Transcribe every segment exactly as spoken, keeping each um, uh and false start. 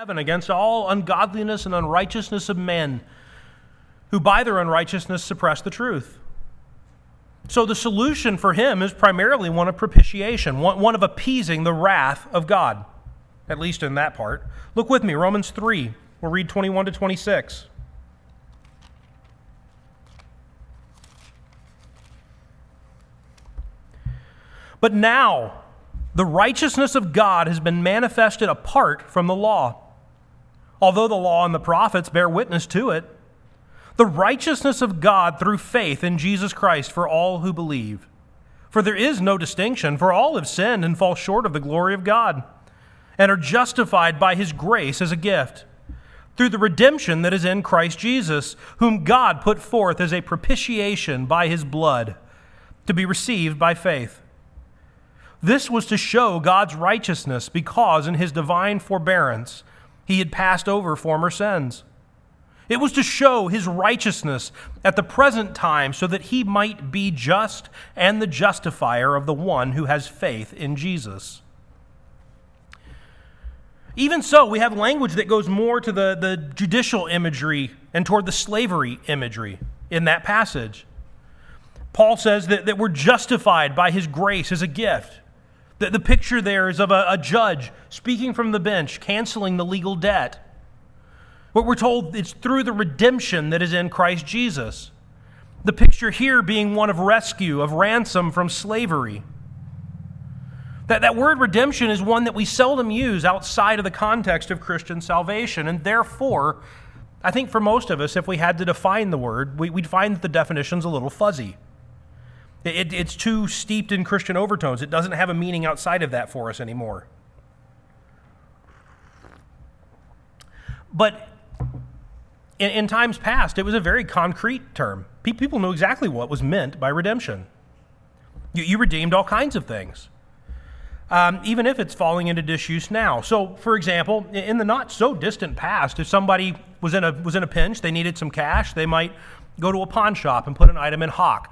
heaven against all ungodliness and unrighteousness of men, who by their unrighteousness suppress the truth. So the solution for him is primarily one of propitiation, one, one of appeasing the wrath of God, at least in that part. Look with me, Romans three. We'll read twenty-one to twenty-six. But now the righteousness of God has been manifested apart from the law, although the law and the prophets bear witness to it. The righteousness of God through faith in Jesus Christ for all who believe. For there is no distinction, for all have sinned and fall short of the glory of God, and are justified by his grace as a gift, through the redemption that is in Christ Jesus, whom God put forth as a propitiation by his blood, to be received by faith. This was to show God's righteousness, because in his divine forbearance he had passed over former sins. It was to show his righteousness at the present time, so that he might be just and the justifier of the one who has faith in Jesus. Even so, we have language that goes more to the, the judicial imagery and toward the slavery imagery in that passage. Paul says that, that we're justified by his grace as a gift. The, the picture there is of a, a judge speaking from the bench, canceling the legal debt. What we're told, it's through the redemption that is in Christ Jesus. The picture here being one of rescue, of ransom from slavery. That, that word redemption is one that we seldom use outside of the context of Christian salvation, and therefore, I think for most of us, if we had to define the word, we, we'd find that the definition's a little fuzzy. It, it's too steeped in Christian overtones. It doesn't have a meaning outside of that for us anymore. But in, in times past, it was a very concrete term. People knew exactly what was meant by redemption. You, you redeemed all kinds of things, um, even if it's falling into disuse now. So, for example, in the not-so-distant past, if somebody was in a was in a pinch, they needed some cash, they might go to a pawn shop and put an item in hock.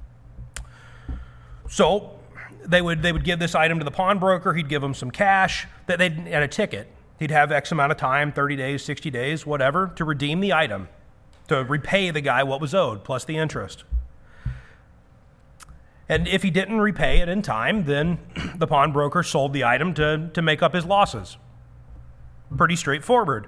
So they would they would give this item to the pawnbroker. He'd give them some cash, that they'd and a ticket. He'd have X amount of time, thirty days, sixty days, whatever, to redeem the item, to repay the guy what was owed, plus the interest. And if he didn't repay it in time, then the pawnbroker sold the item to, to make up his losses. Pretty straightforward.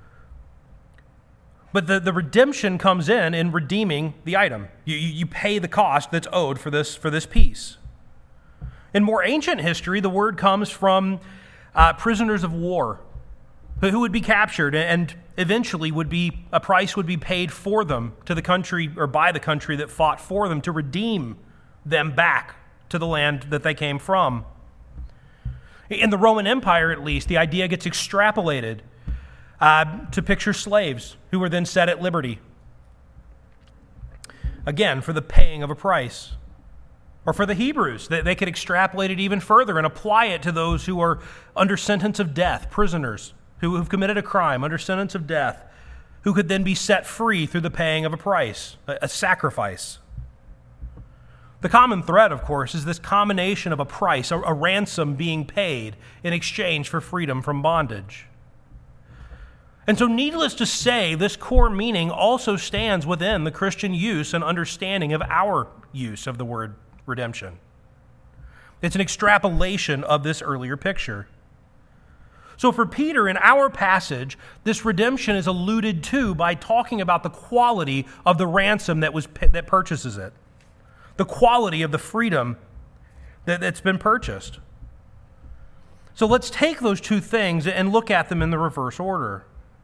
But the, the redemption comes in in redeeming the item. You, you pay the cost that's owed for this, for this piece. In more ancient history, the word comes from uh, prisoners of war who would be captured, and eventually would be a price would be paid for them to the country, or by the country that fought for them, to redeem them back to the land that they came from. In the Roman Empire, at least, the idea gets extrapolated uh, to picture slaves who were then set at liberty. Again, for the paying of a price. Or for the Hebrews, they, they could extrapolate it even further and apply it to those who are under sentence of death, prisoners who have committed a crime under sentence of death, who could then be set free through the paying of a price, a, a sacrifice. The common thread, of course, is this combination of a price, a, a ransom being paid in exchange for freedom from bondage. And so, needless to say, this core meaning also stands within the Christian use and understanding of our use of the word redemption. It's an extrapolation of this earlier picture. So for Peter, in our passage, this redemption is alluded to by talking about the quality of the ransom that was that purchases it, the quality of the freedom that, that's been purchased. So let's take those two things and look at them in the reverse order.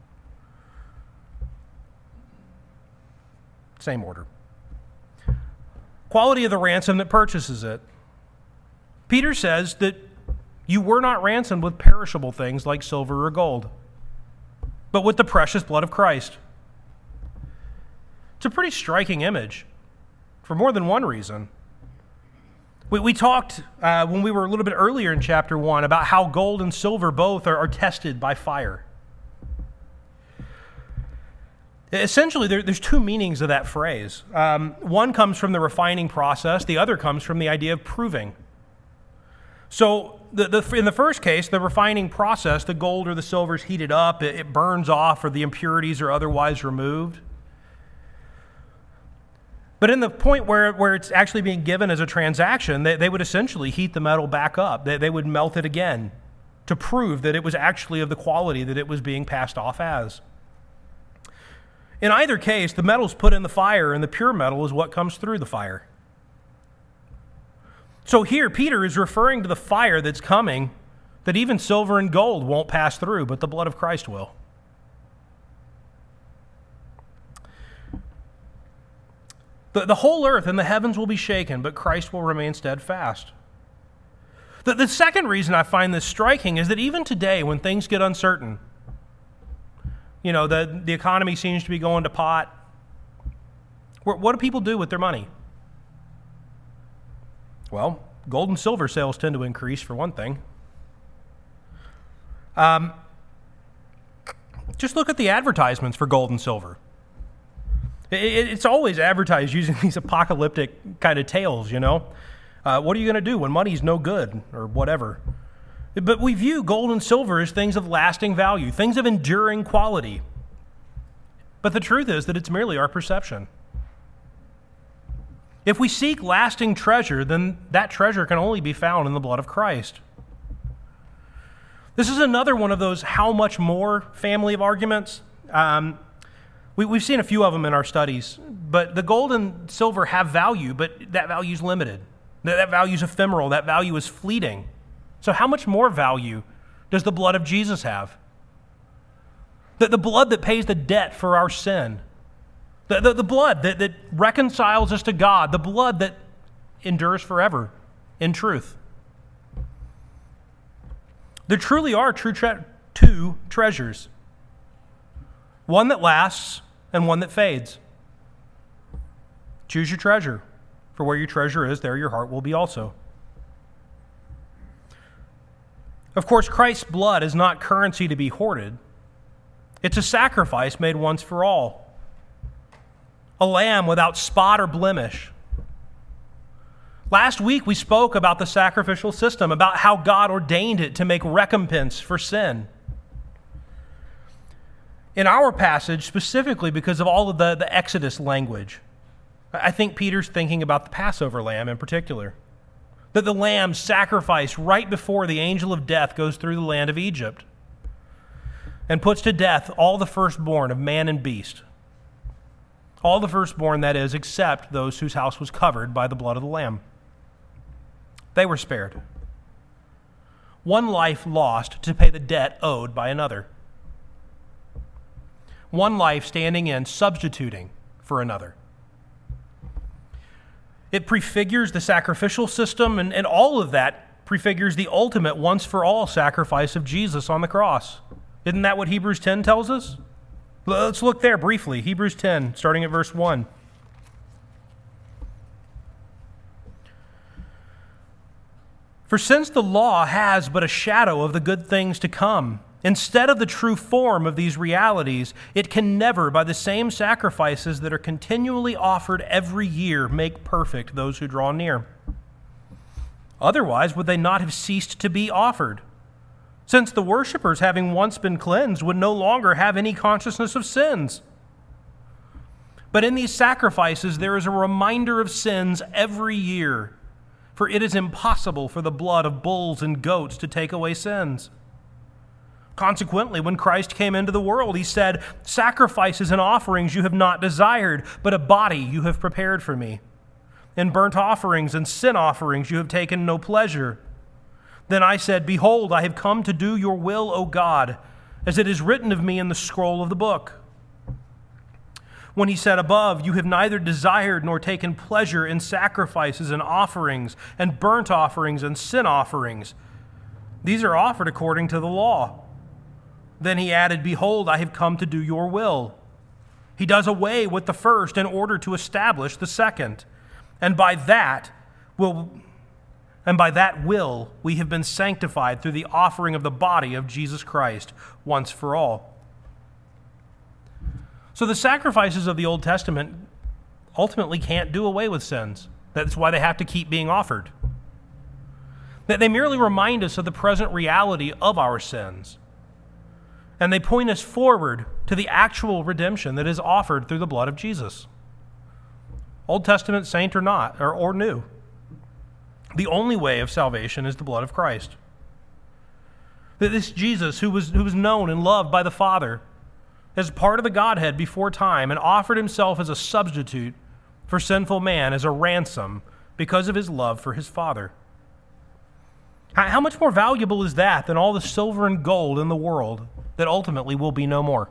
Same order. Quality of the ransom that purchases it. Peter says that you were not ransomed with perishable things like silver or gold, but with the precious blood of Christ. It's a pretty striking image for more than one reason. We, we talked uh, when we were a little bit earlier in chapter one about how gold and silver both are, are tested by fire. Essentially, there, there's two meanings of that phrase. Um, one comes from the refining process. The other comes from the idea of proving. So the, the, in the first case, the refining process, the gold or the silver is heated up, it, it burns off, or the impurities are otherwise removed. But in the point where, where it's actually being given as a transaction, they, they would essentially heat the metal back up. They, they would melt it again to prove that it was actually of the quality that it was being passed off as. In either case, the metal is put in the fire, and the pure metal is what comes through the fire. So here, Peter is referring to the fire that's coming, that even silver and gold won't pass through, but the blood of Christ will. The, the whole earth and the heavens will be shaken, but Christ will remain steadfast. The, the second reason I find this striking is that even today, when things get uncertain, you know, the, the economy seems to be going to pot, what, what do people do with their money? Well, gold and silver sales tend to increase, for one thing. Um, just look at the advertisements for gold and silver. It, it, it's always advertised using these apocalyptic kind of tales, you know. Uh, what are you going to do when money's no good or whatever? But we view gold and silver as things of lasting value, things of enduring quality. But the truth is that it's merely our perception. If we seek lasting treasure, then that treasure can only be found in the blood of Christ. This is another one of those how much more family of arguments. Um, we, we've seen a few of them in our studies, but the gold and silver have value, but that value is limited. That, that value is ephemeral. That value is fleeting. So how much more value does the blood of Jesus have? The, the blood that pays the debt for our sin. The, the, the blood that, that reconciles us to God, the blood that endures forever in truth. There truly are true tre- two treasures. One that lasts and one that fades. Choose your treasure, for where your treasure is, there your heart will be also. Of course, Christ's blood is not currency to be hoarded. It's a sacrifice made once for all. A lamb without spot or blemish. Last week we spoke about the sacrificial system, about how God ordained it to make recompense for sin. In our passage, specifically because of all of the, the Exodus language, I think Peter's thinking about the Passover lamb in particular. That the lamb sacrificed right before the angel of death goes through the land of Egypt and puts to death all the firstborn of man and beast. All the firstborn, that is, except those whose house was covered by the blood of the Lamb. They were spared. One life lost to pay the debt owed by another. One life standing in, substituting for another. It prefigures the sacrificial system, and, and all of that prefigures the ultimate once-for-all sacrifice of Jesus on the cross. Isn't that what Hebrews ten tells us? Let's look there briefly. Hebrews ten, starting at verse one. For since the law has but a shadow of the good things to come, instead of the true form of these realities, it can never, by the same sacrifices that are continually offered every year, make perfect those who draw near. Otherwise, would they not have ceased to be offered? Since the worshipers, having once been cleansed, would no longer have any consciousness of sins. But in these sacrifices there is a reminder of sins every year, for it is impossible for the blood of bulls and goats to take away sins. Consequently, when Christ came into the world, he said, "Sacrifices and offerings you have not desired, but a body you have prepared for me. In burnt offerings and sin offerings you have taken no pleasure." Then I said, "Behold, I have come to do your will, O God, as it is written of me in the scroll of the book." When he said above, "You have neither desired nor taken pleasure in sacrifices and offerings and burnt offerings and sin offerings. These are offered according to the law." Then he added, "Behold, I have come to do your will." He does away with the first in order to establish the second. And by that will... And by that will, we have been sanctified through the offering of the body of Jesus Christ once for all. So the sacrifices of the Old Testament ultimately can't do away with sins. That's why they have to keep being offered. That they merely remind us of the present reality of our sins. And they point us forward to the actual redemption that is offered through the blood of Jesus. Old Testament saint or not, or, or new. The only way of salvation is the blood of Christ. That this Jesus, who was, who was known and loved by the Father as part of the Godhead before time, and offered himself as a substitute for sinful man, as a ransom, because of his love for his Father. How much more valuable is that than all the silver and gold in the world that ultimately will be no more?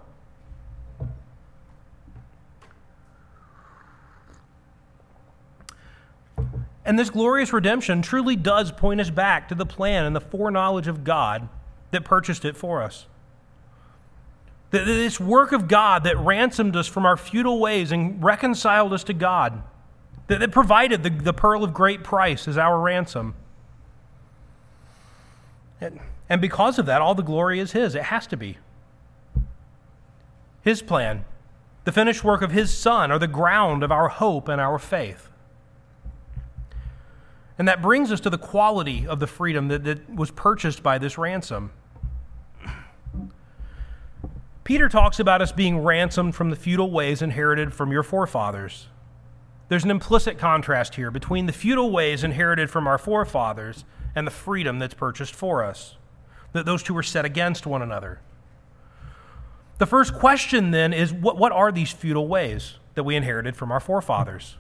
And this glorious redemption truly does point us back to the plan and the foreknowledge of God that purchased it for us. That this work of God that ransomed us from our futile ways and reconciled us to God, that, that provided the, the pearl of great price as our ransom. And, and because of that, all the glory is His. It has to be. His plan, the finished work of His Son, are the ground of our hope and our faith. And that brings us to the quality of the freedom that, that was purchased by this ransom. Peter talks about us being ransomed from the futile ways inherited from your forefathers. There's an implicit contrast here between the futile ways inherited from our forefathers and the freedom that's purchased for us. That those two are set against one another. The first question then is, what, what are these futile ways that we inherited from our forefathers?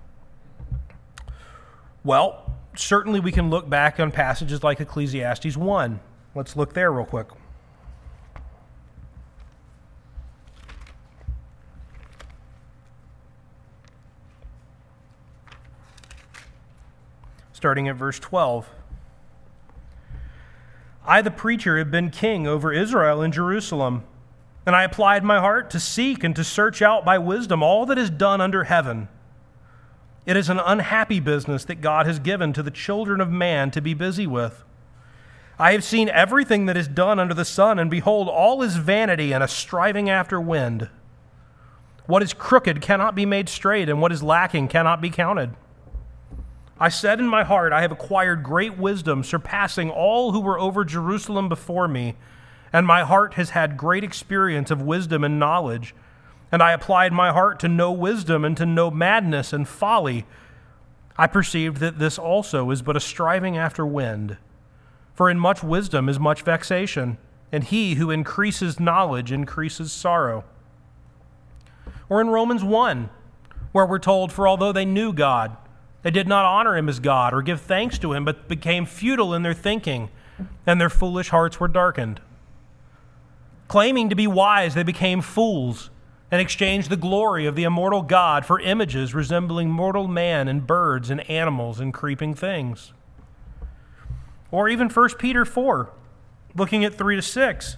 Well, certainly we can look back on passages like Ecclesiastes one. Let's look there real quick. Starting at verse twelve. I, the preacher, have been king over Israel and Jerusalem, and I applied my heart to seek and to search out by wisdom all that is done under heaven. It is an unhappy business that God has given to the children of man to be busy with. I have seen everything that is done under the sun, and behold, all is vanity and a striving after wind. What is crooked cannot be made straight, and what is lacking cannot be counted. I said in my heart, I have acquired great wisdom, surpassing all who were over Jerusalem before me, and my heart has had great experience of wisdom and knowledge. And I applied my heart to know wisdom and to know madness and folly. I perceived that this also is but a striving after wind. For in much wisdom is much vexation, and he who increases knowledge increases sorrow. Or in Romans one, where we're told, for although they knew God, they did not honor him as God or give thanks to him, but became futile in their thinking, and their foolish hearts were darkened. Claiming to be wise, they became fools, and exchanged the glory of the immortal God for images resembling mortal man and birds and animals and creeping things. Or even First Peter four, looking at three to six.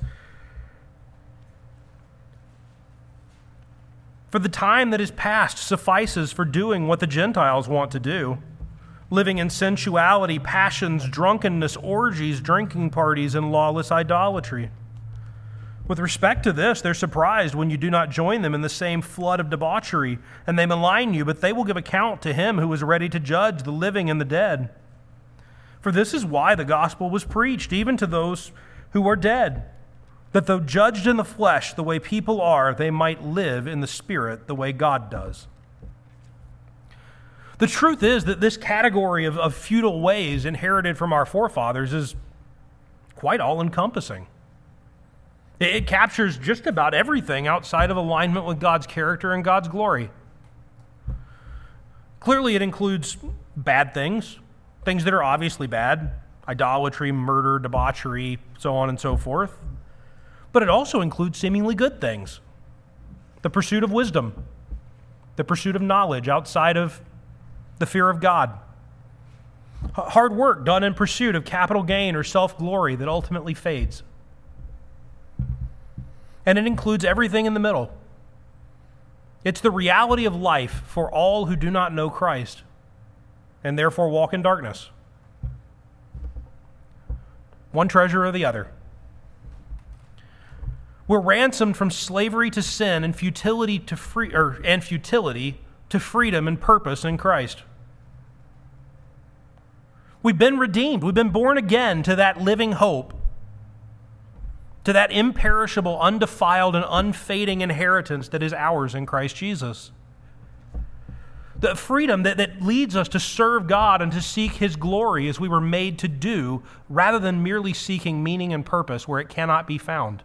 For the time that is past suffices for doing what the Gentiles want to do, living in sensuality, passions, drunkenness, orgies, drinking parties, and lawless idolatry. With respect to this, they're surprised when you do not join them in the same flood of debauchery, and they malign you, but they will give account to him who is ready to judge the living and the dead. For this is why the gospel was preached, even to those who are dead, that though judged in the flesh the way people are, they might live in the spirit the way God does. The truth is that this category of, of futile ways inherited from our forefathers is quite all-encompassing. It, it captures just about everything outside of alignment with God's character and God's glory. Clearly, it includes bad things, things that are obviously bad, idolatry, murder, debauchery, so on and so forth. But it also includes seemingly good things. The pursuit of wisdom, the pursuit of knowledge outside of the fear of God. H- hard work done in pursuit of capital gain or self-glory that ultimately fades. And it includes everything in the middle. It's the reality of life for all who do not know Christ and therefore walk in darkness. One treasure or the other. We're ransomed from slavery to sin and futility to free or and futility to freedom and purpose in Christ. We've been redeemed. We've been born again to that living hope, to that imperishable, undefiled, and unfading inheritance that is ours in Christ Jesus. The freedom that, that leads us to serve God and to seek His glory as we were made to do, rather than merely seeking meaning and purpose where it cannot be found.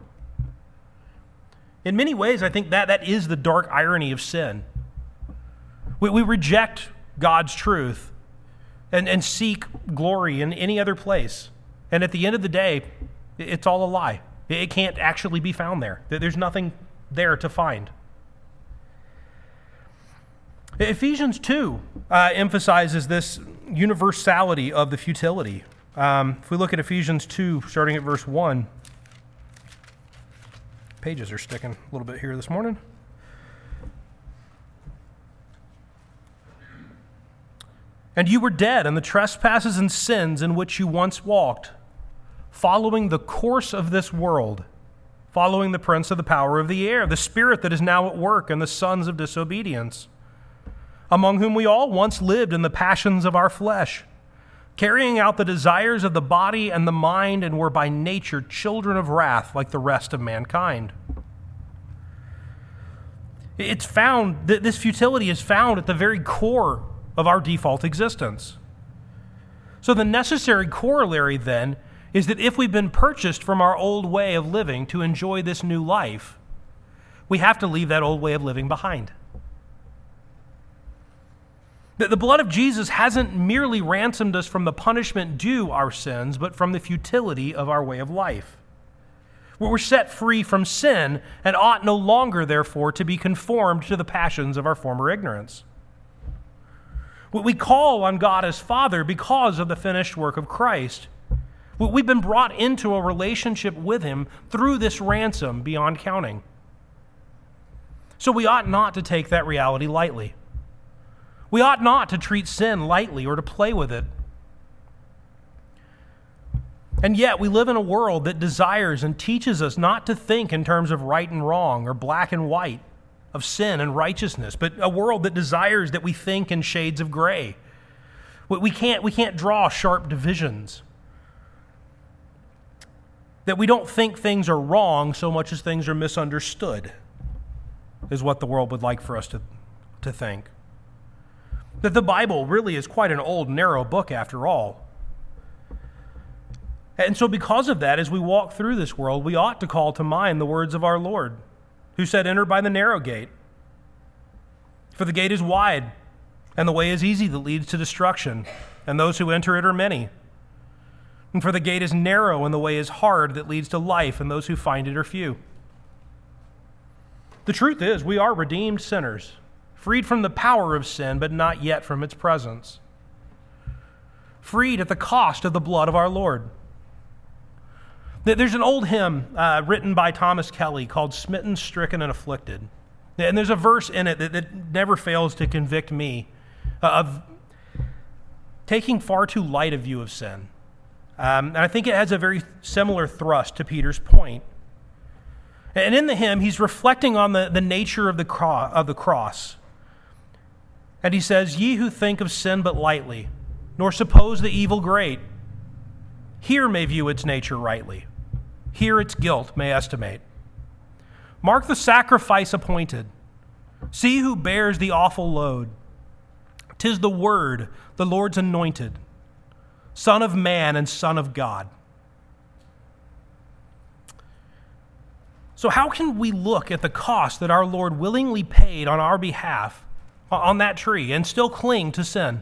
In many ways, I think that that is the dark irony of sin. We, we reject God's truth and, and seek glory in any other place. And at the end of the day, it's all a lie. It can't actually be found there. There's nothing there to find. Ephesians two uh, emphasizes this universality of the futility. Um, if we look at Ephesians two, starting at verse one, pages are sticking a little bit here this morning. And you were dead in the trespasses and sins in which you once walked, following the course of this world, following the prince of the power of the air, the spirit that is now at work in the sons of disobedience, among whom we all once lived in the passions of our flesh, carrying out the desires of the body and the mind, and were by nature children of wrath like the rest of mankind. It's found, that this futility is found at the very core of our default existence. So the necessary corollary then is that if we've been purchased from our old way of living to enjoy this new life, we have to leave that old way of living behind. That the blood of Jesus hasn't merely ransomed us from the punishment due our sins, but from the futility of our way of life. We're set free from sin and ought no longer, therefore, to be conformed to the passions of our former ignorance. We call on God as Father because of the finished work of Christ. We've been brought into a relationship with Him through this ransom beyond counting. So we ought not to take that reality lightly. We ought not to treat sin lightly or to play with it. And yet we live in a world that desires and teaches us not to think in terms of right and wrong or black and white, of sin and righteousness, but a world that desires that we think in shades of gray. We can't, we can't draw sharp divisions. That we don't think things are wrong so much as things are misunderstood, is what the world would like for us to, to think. That the Bible really is quite an old, narrow book after all. And so because of that, as we walk through this world, we ought to call to mind the words of our Lord, who said, "Enter by the narrow gate. For the gate is wide, and the way is easy that leads to destruction, and those who enter it are many. And for the gate is narrow, and the way is hard that leads to life, and those who find it are few." The truth is, we are redeemed sinners, freed from the power of sin, but not yet from its presence. Freed at the cost of the blood of our Lord. There's an old hymn uh, written by Thomas Kelly called "Smitten, Stricken, and Afflicted." And there's a verse in it that, that never fails to convict me uh, of taking far too light a view of sin. Um, and I think it has a very similar thrust to Peter's point. And in the hymn, he's reflecting on the, the nature of the, cro- of the cross. And he says, "Ye who think of sin but lightly, nor suppose the evil great, here may view its nature rightly, here its guilt may estimate. Mark the sacrifice appointed, see who bears the awful load. 'Tis the Word, the Lord's anointed, Son of man and Son of God." So how can we look at the cost that our Lord willingly paid on our behalf on that tree and still cling to sin?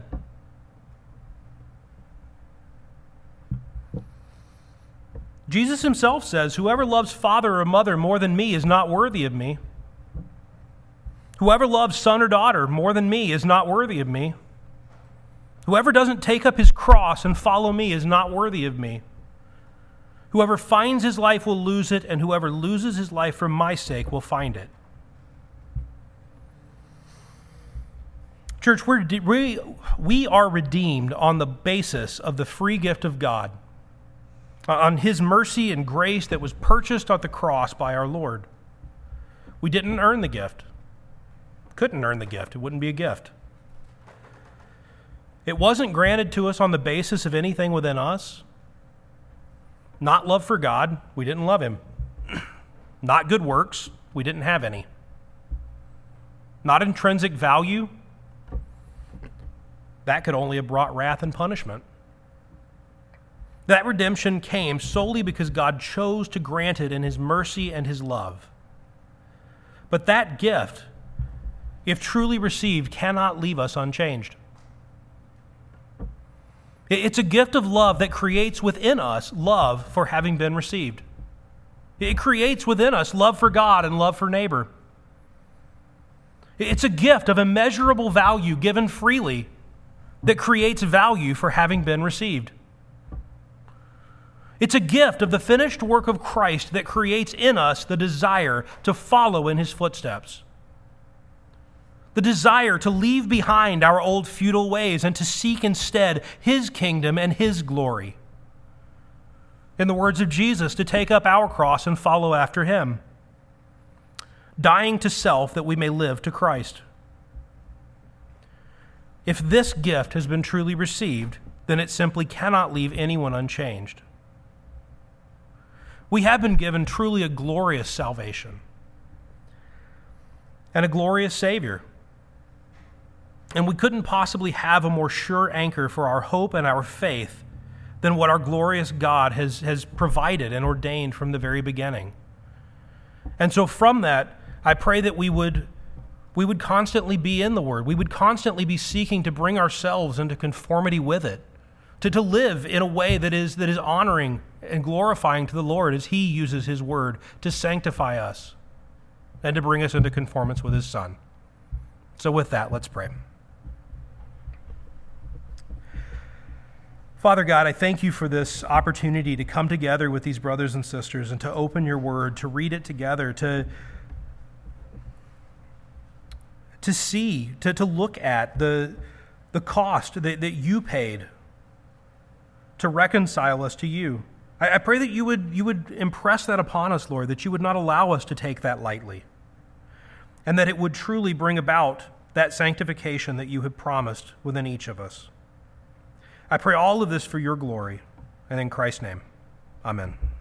Jesus himself says, "Whoever loves father or mother more than me is not worthy of me. Whoever loves son or daughter more than me is not worthy of me. Whoever doesn't take up his cross and follow me is not worthy of me. Whoever finds his life will lose it, and whoever loses his life for my sake will find it." Church, we're, we, we are redeemed on the basis of the free gift of God, on His mercy and grace that was purchased at the cross by our Lord. We didn't earn the gift. Couldn't earn the gift. It wouldn't be a gift. It wasn't granted to us on the basis of anything within us. Not love for God, we didn't love him. Not good works, we didn't have any. Not intrinsic value, that could only have brought wrath and punishment. That redemption came solely because God chose to grant it in his mercy and his love. But that gift, if truly received, cannot leave us unchanged. It's a gift of love that creates within us love for having been received. It creates within us love for God and love for neighbor. It's a gift of immeasurable value given freely that creates value for having been received. It's a gift of the finished work of Christ that creates in us the desire to follow in his footsteps. The desire to leave behind our old futile ways and to seek instead his kingdom and his glory. In the words of Jesus, to take up our cross and follow after him, dying to self that we may live to Christ. If this gift has been truly received, then it simply cannot leave anyone unchanged. We have been given truly a glorious salvation and a glorious Savior. And we couldn't possibly have a more sure anchor for our hope and our faith than what our glorious God has, has provided and ordained from the very beginning. And so from that, I pray that we would, we would constantly be in the Word. We would constantly be seeking to bring ourselves into conformity with it, to, to live in a way that is, that is honoring and glorifying to the Lord as he uses his Word to sanctify us and to bring us into conformance with his Son. So with that, let's pray. Father God, I thank you for this opportunity to come together with these brothers and sisters and to open your Word, to read it together, to, to see, to, to look at the, the cost that, that you paid to reconcile us to you. I, I pray that you would, you would impress that upon us, Lord, that you would not allow us to take that lightly, and that it would truly bring about that sanctification that you have promised within each of us. I pray all of this for your glory, and in Christ's name, amen.